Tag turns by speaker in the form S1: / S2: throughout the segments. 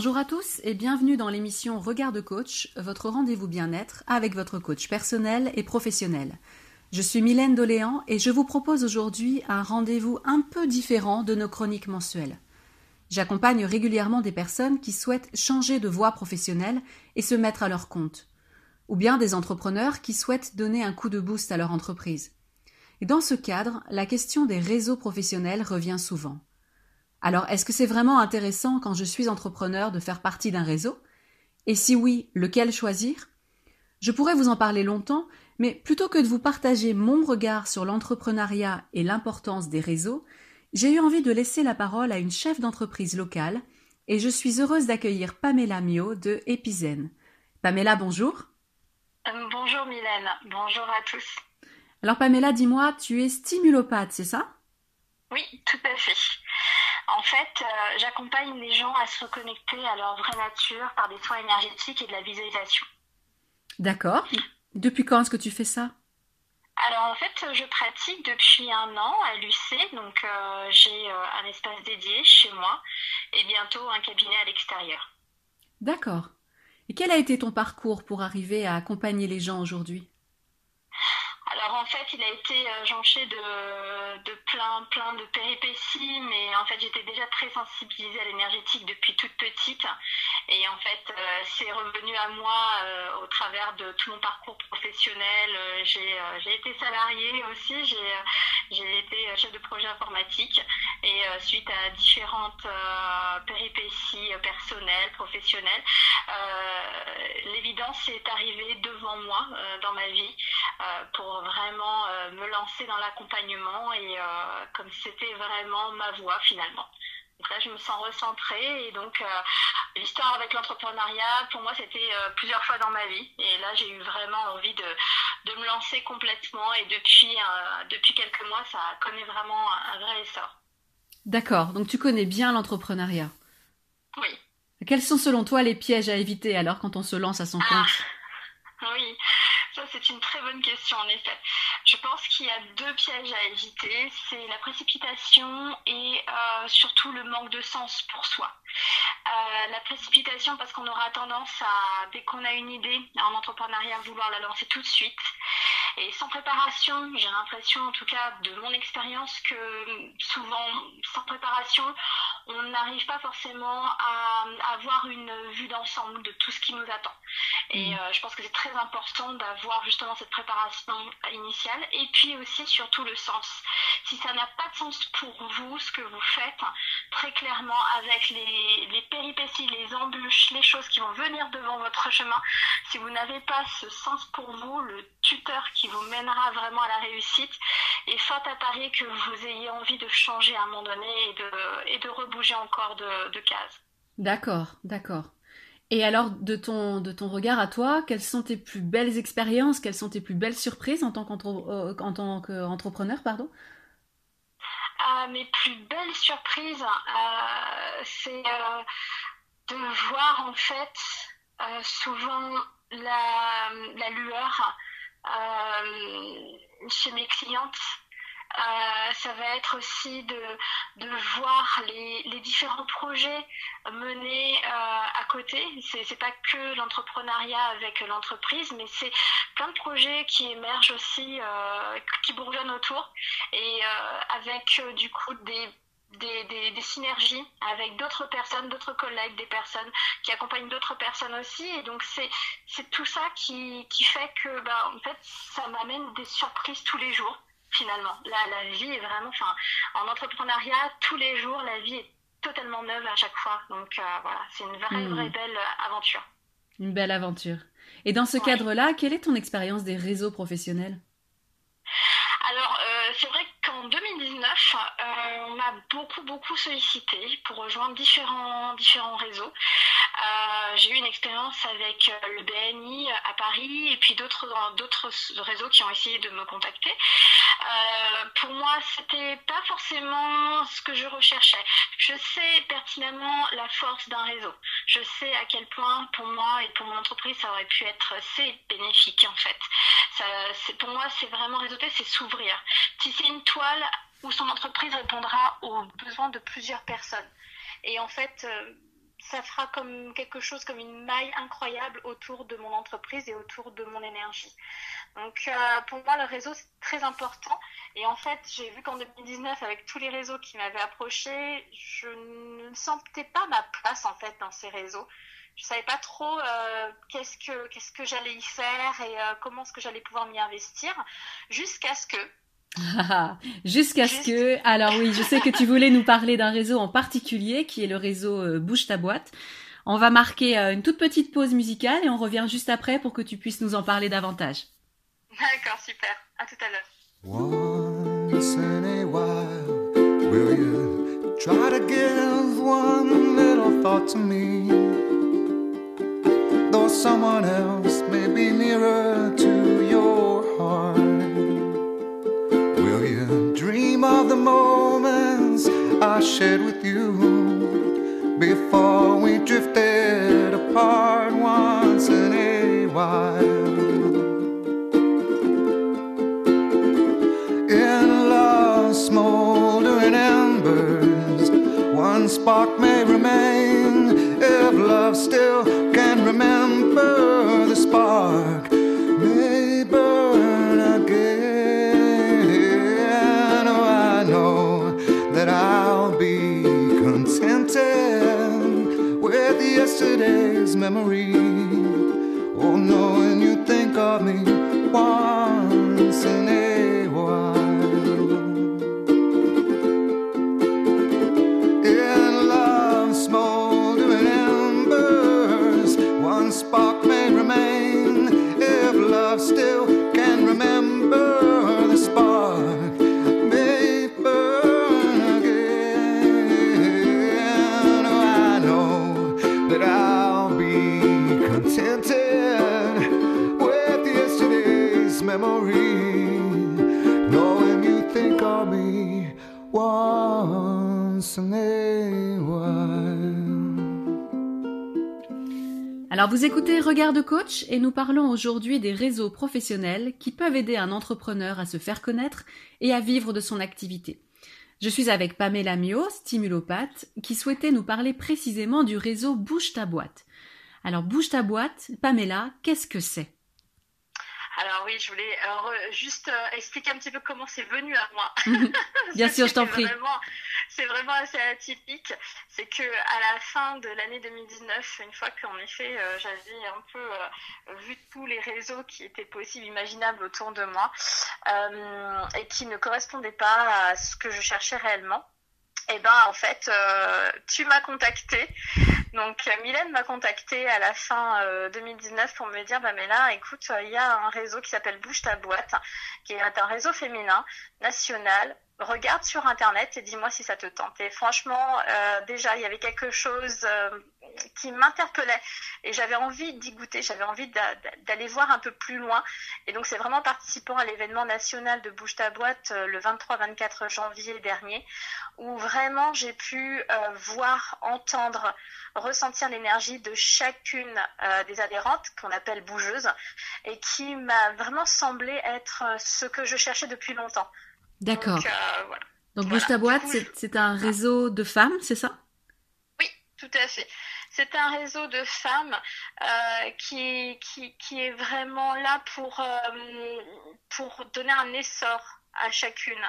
S1: Bonjour à tous et bienvenue dans l'émission Regard de coach, votre rendez-vous bien-être avec votre coach personnel et professionnel. Je suis Mylène Doléan et je vous propose aujourd'hui un rendez-vous un peu différent de nos chroniques mensuelles. J'accompagne régulièrement des personnes qui souhaitent changer de voie professionnelle et se mettre à leur compte, ou bien des entrepreneurs qui souhaitent donner un coup de boost à leur entreprise. Et dans ce cadre, la question des réseaux professionnels revient souvent. Alors, est-ce que c'est vraiment intéressant quand je suis entrepreneur de faire partie d'un réseau? Et si oui, lequel choisir? Je pourrais vous en parler longtemps, mais plutôt que de vous partager mon regard sur l'entrepreneuriat et l'importance des réseaux, j'ai eu envie de laisser la parole à une chef d'entreprise locale et je suis heureuse d'accueillir Pamela Mio de Epizen. Pamela, bonjour.
S2: Bonjour Mylène, bonjour à tous.
S1: Alors Pamela, dis-moi, tu es stimulopathe, c'est ça?
S2: Oui, tout à fait. En fait, j'accompagne les gens à se reconnecter à leur vraie nature par des soins énergétiques et de la visualisation.
S1: D'accord. Depuis quand est-ce que tu fais ça?
S2: Alors en fait, je pratique depuis 1 an à l'UC, donc j'ai un espace dédié chez moi et bientôt un cabinet à l'extérieur.
S1: D'accord. Et quel a été ton parcours pour arriver à accompagner les gens aujourd'hui?
S2: Alors en fait, il a été jonché de plein de péripéties, mais en fait j'étais déjà très sensibilisée à l'énergétique depuis toute petite, et en fait c'est revenu à moi au travers de tout mon parcours professionnel. J'ai été salariée aussi, j'ai été chef de projet informatique, et suite à différentes péripéties personnelles, professionnelles, l'évidence est arrivée devant moi dans ma vie pour vraiment me lancer dans l'accompagnement et comme si c'était vraiment ma voie finalement. Donc là, je me sens recentrée et donc l'histoire avec l'entrepreneuriat, pour moi, c'était plusieurs fois dans ma vie. Et là, j'ai eu vraiment envie de me lancer complètement et depuis quelques mois, ça connaît vraiment un vrai essor.
S1: D'accord, donc tu connais bien l'entrepreneuriat.
S2: Oui.
S1: Quels sont selon toi les pièges à éviter alors quand on se lance à son
S2: Ah,
S1: compte?
S2: oui, ça c'est une très bonne question en effet. Je pense qu'il y a deux pièges à éviter, c'est la précipitation et surtout le manque de sens pour soi. La précipitation parce qu'on aura tendance à, dès qu'on a une idée en entrepreneuriat, vouloir la lancer tout de suite. Et sans préparation, j'ai l'impression, en tout cas de mon expérience, que souvent, sans préparation, on n'arrive pas forcément à avoir une vue d'ensemble de tout ce qui nous attend. Et
S1: Hmm.
S2: je pense que c'est très important d'avoir justement cette préparation initiale et puis aussi surtout le sens. Si ça n'a pas de sens pour vous, ce que vous faites, très clairement avec les péripéties, les embûches, les choses qui vont venir devant votre chemin, si vous n'avez pas ce sens pour vous, le tuteur qui vous mènera vraiment à la réussite, est fort à parier que vous ayez envie de changer à un moment donné et de rebouger encore de cases.
S1: D'accord, d'accord. Et alors, de ton regard à toi, quelles sont tes plus belles expériences, quelles sont tes plus belles surprises en tant qu'entrepreneur, pardon?
S2: Mes plus belles surprises, c'est de voir en fait souvent la lueur chez mes clientes. Ça va être aussi de voir les différents projets menés à côté. C'est pas que l'entrepreneuriat avec l'entreprise, mais c'est plein de projets qui émergent aussi, qui bourgeonnent autour, et avec du coup des synergies avec d'autres personnes, d'autres collègues, des personnes qui accompagnent d'autres personnes aussi. Et donc c'est tout ça qui fait que bah, en fait ça m'amène des surprises tous les jours finalement. La vie est vraiment, enfin, en entrepreneuriat, tous les jours, la vie est totalement neuve à chaque fois. Donc voilà, c'est une vraie
S1: Hmm,
S2: belle aventure.
S1: une belle aventure. Et dans ce
S2: Ouais.
S1: cadre-là, quelle est ton expérience des réseaux professionnels?
S2: Alors, c'est vrai qu'en 2019, on m'a beaucoup sollicité pour rejoindre différents réseaux. J'ai eu une expérience avec le BNI à Paris et puis d'autres réseaux qui ont essayé de me contacter. Pour moi, c'était pas forcément ce que je recherchais. Je sais pertinemment la force d'un réseau. Je sais à quel point pour moi et pour mon entreprise ça aurait pu être c'est bénéfique en fait. Pour moi, c'est vraiment réseauter, c'est s'ouvrir. Tisser une toile où son entreprise répondra aux besoins de plusieurs personnes. Et en fait, ça fera comme quelque chose, comme une maille incroyable autour de mon entreprise et autour de mon énergie. Donc pour moi, le réseau, c'est très important. Et en fait, j'ai vu qu'en 2019, avec tous les réseaux qui m'avaient approché, je ne sentais pas ma place en fait dans ces réseaux. Je savais pas trop qu'est-ce que j'allais y faire et comment est-ce que j'allais pouvoir m'y investir, jusqu'à ce que
S1: Jusqu'à ce
S2: juste
S1: que... Alors oui, je sais que tu voulais nous parler d'un réseau en particulier, qui est le réseau Bouge ta boîte. On va marquer une toute petite pause musicale et on revient juste après pour que tu puisses nous en parler davantage.
S2: D'accord, super. À tout à l'heure.
S3: Once in a while, will you try to give one little thought to me? Though someone else may be nearer to your heart, will you dream of the moments I shared with you before we drifted apart once in a while? In love's smoldering embers, one spark may remain. If love still can remember, the spark may burn again. Oh, I know that I'll be contented with yesterday's memory. Oh, knowing you think of me once in a while. In love's smoldering embers, one spark may remain. If love still can remember, the spark may burn again. Oh, I know that I'll be contented with yesterday's memory, knowing you think of me once in a while.
S1: Alors vous écoutez Regarde Coach et nous parlons aujourd'hui des réseaux professionnels qui peuvent aider un entrepreneur à se faire connaître et à vivre de son activité. Je suis avec Pamela Mio, stimulopathe, qui souhaitait nous parler précisément du réseau Bouge ta boîte. Alors Bouge ta boîte, Pamela, qu'est-ce que c'est ?
S2: Alors oui, je voulais juste expliquer un petit peu comment c'est venu à moi.
S1: Bien sûr, je t'en prie.
S2: C'est vraiment assez atypique. C'est que à la fin de l'année 2019, une fois qu'en effet j'avais un peu vu tous les réseaux qui étaient possibles, imaginables autour de moi et qui ne correspondaient pas à ce que je cherchais réellement, et ben en fait tu m'as contactée. Donc Mylène m'a contactée à la fin 2019 pour me dire mais là écoute, il y a un réseau qui s'appelle Bouge ta boîte, qui est un réseau féminin national. Regarde sur internet et dis-moi si ça te tente. Et franchement, déjà il y avait quelque chose qui m'interpellait et j'avais envie d'y goûter, j'avais envie d'aller voir un peu plus loin. Et donc c'est vraiment participant à l'événement national de Bouge ta boîte le 23-24 janvier dernier, où vraiment j'ai pu voir, entendre, ressentir l'énergie de chacune des adhérentes qu'on appelle bougeuses et qui m'a vraiment semblé être ce que je cherchais depuis longtemps.
S1: D'accord.
S2: Voilà.
S1: Donc Bouge ta boîte, c'est un réseau de femmes, c'est ça ?
S2: Oui, tout à fait. C'est un réseau de femmes qui est vraiment là pour donner un essor à chacune.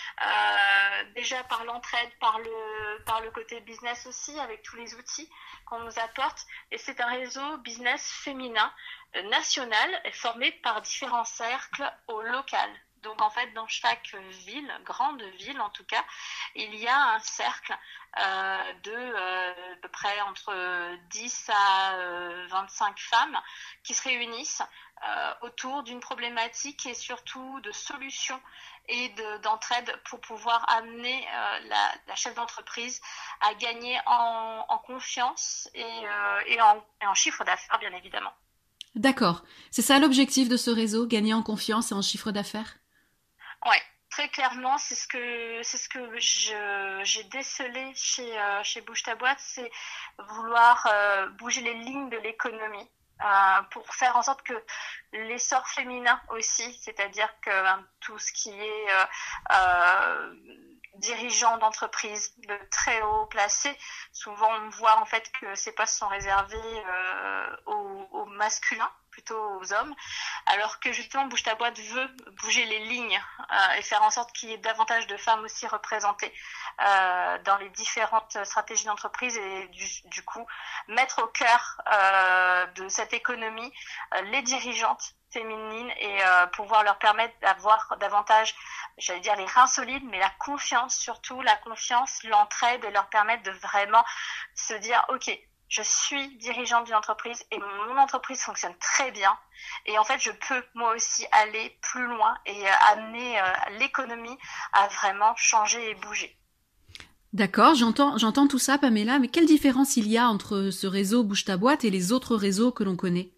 S2: Déjà par l'entraide, par le côté business aussi, avec tous les outils qu'on nous apporte. Et c'est un réseau business féminin national formé par différents cercles au local. Donc en fait, dans chaque ville, grande ville en tout cas, il y a un cercle de à peu près entre 10 à 25 femmes qui se réunissent autour d'une problématique et surtout de solutions et d'entraide pour pouvoir amener la chef d'entreprise à gagner en confiance et en chiffre d'affaires, bien évidemment.
S1: D'accord. C'est ça l'objectif de ce réseau, gagner en confiance et en chiffre d'affaires ?
S2: Ouais, très clairement, c'est ce que j'ai décelé chez Bouge ta boîte, c'est vouloir bouger les lignes de l'économie pour faire en sorte que l'essor féminin aussi, c'est-à-dire que tout ce qui est dirigeants d'entreprise de très haut placés. Souvent, on voit en fait que ces postes sont réservés aux masculins, plutôt aux hommes, alors que justement Bouge ta boîte veut bouger les lignes et faire en sorte qu'il y ait davantage de femmes aussi représentées dans les différentes stratégies d'entreprise et du coup mettre au cœur de cette économie les dirigeantes féminines et pouvoir leur permettre d'avoir davantage, j'allais dire les reins solides, mais la confiance, surtout la confiance, l'entraide, et leur permettre de vraiment se dire ok, je suis dirigeante d'une entreprise et mon entreprise fonctionne très bien et en fait je peux moi aussi aller plus loin et amener l'économie à vraiment changer et bouger.
S1: D'accord, j'entends tout ça, Pamela, mais quelle différence il y a entre ce réseau Bouge ta boîte et les autres réseaux que l'on connaît?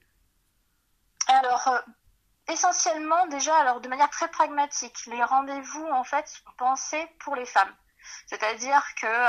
S2: Alors, essentiellement, déjà, alors de manière très pragmatique, les rendez-vous, en fait, sont pensés pour les femmes. C'est-à-dire que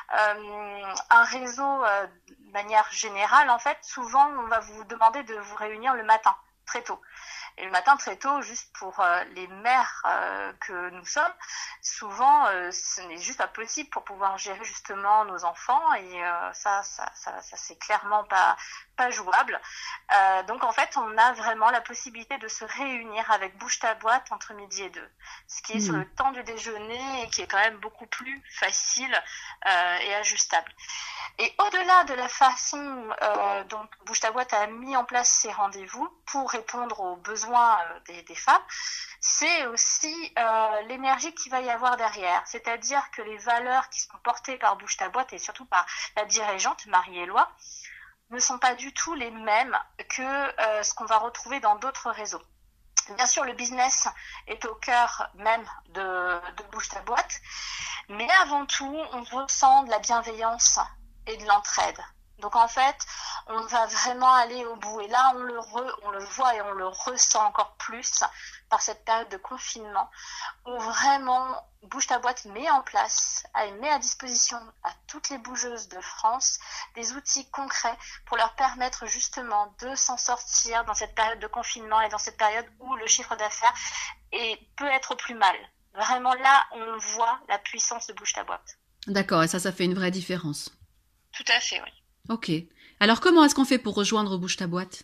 S2: un réseau, de manière générale, en fait, souvent, on va vous demander de vous réunir le matin, très tôt. Et le matin très tôt, juste pour les mères que nous sommes, souvent ce n'est juste pas possible pour pouvoir gérer justement nos enfants et ça c'est clairement pas jouable. Donc en fait, on a vraiment la possibilité de se réunir avec Bouge ta boîte entre midi et 2, ce qui est sur le temps du déjeuner et qui est quand même beaucoup plus facile et ajustable. Et au-delà de la façon dont Bouge ta boîte a mis en place ces rendez-vous pour répondre aux besoins des femmes, c'est aussi l'énergie qu'il va y avoir derrière. C'est-à-dire que les valeurs qui sont portées par Bouge ta boîte et surtout par la dirigeante Marie-Éloi ne sont pas du tout les mêmes que ce qu'on va retrouver dans d'autres réseaux. Bien sûr, le business est au cœur même de Bouge ta boîte, mais avant tout, on ressent de la bienveillance et de l'entraide. Donc en fait, on va vraiment aller au bout. Et là, on le voit et on le ressent encore plus par cette période de confinement où vraiment Bouge ta boîte met en place, met à disposition à toutes les bougeuses de France des outils concrets pour leur permettre justement de s'en sortir dans cette période de confinement et dans cette période où le chiffre d'affaires peut être au plus mal. Vraiment là, on voit la puissance de Bouge ta boîte.
S1: D'accord, et ça fait une vraie différence.
S2: Tout à fait, oui.
S1: Ok. Alors, comment est-ce qu'on fait pour rejoindre Bouge ta boîte?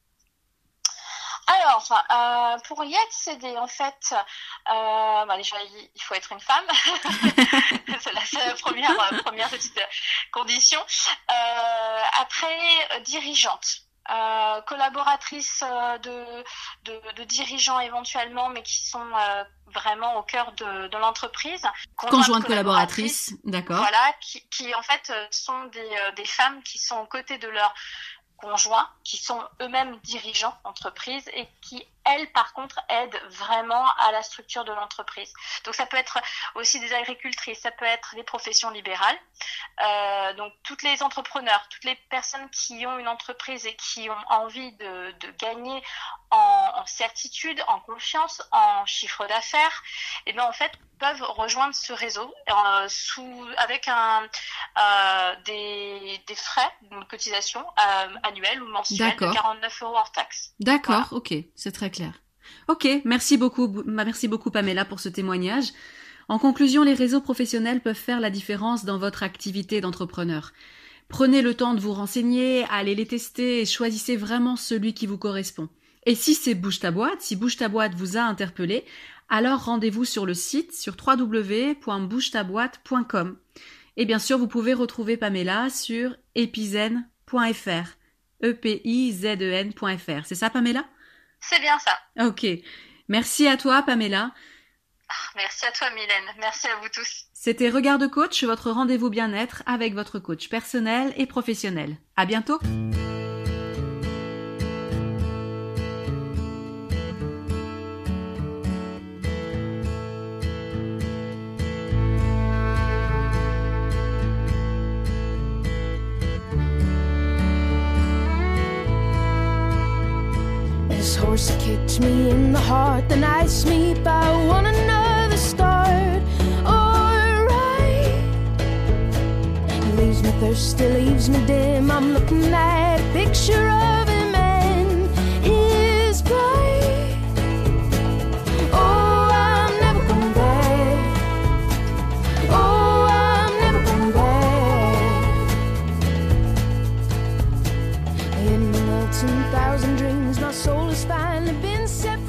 S2: Alors, pour y accéder, en fait, déjà, il faut être une femme. C'est la première petite condition. Après, dirigeante. Collaboratrices de dirigeants éventuellement, mais qui sont vraiment au cœur de l'entreprise.
S1: Conjointe collaboratrice, d'accord.
S2: Voilà, qui en fait sont des femmes qui sont aux côtés de leurs conjoints, qui sont eux-mêmes dirigeants d'entreprise et qui, elles, par contre, aident vraiment à la structure de l'entreprise. Donc, ça peut être aussi des agricultrices, ça peut être des professions libérales. Donc, toutes les entrepreneurs, toutes les personnes qui ont une entreprise et qui ont envie de gagner en certitude, en confiance, en chiffre d'affaires, et bien en fait peuvent rejoindre ce réseau avec des frais de cotisation annuels ou mensuels de 49 € hors taxe.
S1: D'accord, voilà. Ok, c'est très clair. Ok, merci beaucoup Pamela pour ce témoignage. En conclusion, les réseaux professionnels peuvent faire la différence dans votre activité d'entrepreneur. Prenez le temps de vous renseigner, allez les tester et choisissez vraiment celui qui vous correspond. Et si c'est Bouge ta boîte, si Bouge ta boîte vous a interpellé, alors rendez-vous sur le site sur www.bougetaboite.com. Et bien sûr, vous pouvez retrouver Pamela sur epizen.fr. EPIZEN.fr. C'est ça, Pamela?
S2: C'est bien ça.
S1: Ok. Merci à toi, Pamela.
S2: Merci à toi, Mylène. Merci à vous tous.
S1: C'était Regard de coach, votre rendez-vous bien-être avec votre coach personnel et professionnel. À bientôt.
S4: This horse kicked me in the heart, then iced me by one another start. Alright, he leaves me thirsty, leaves me dim. I'm looking at a picture of him and his bright. Oh, I'm never going back. chasing 1,000 dreams. My soul has finally been set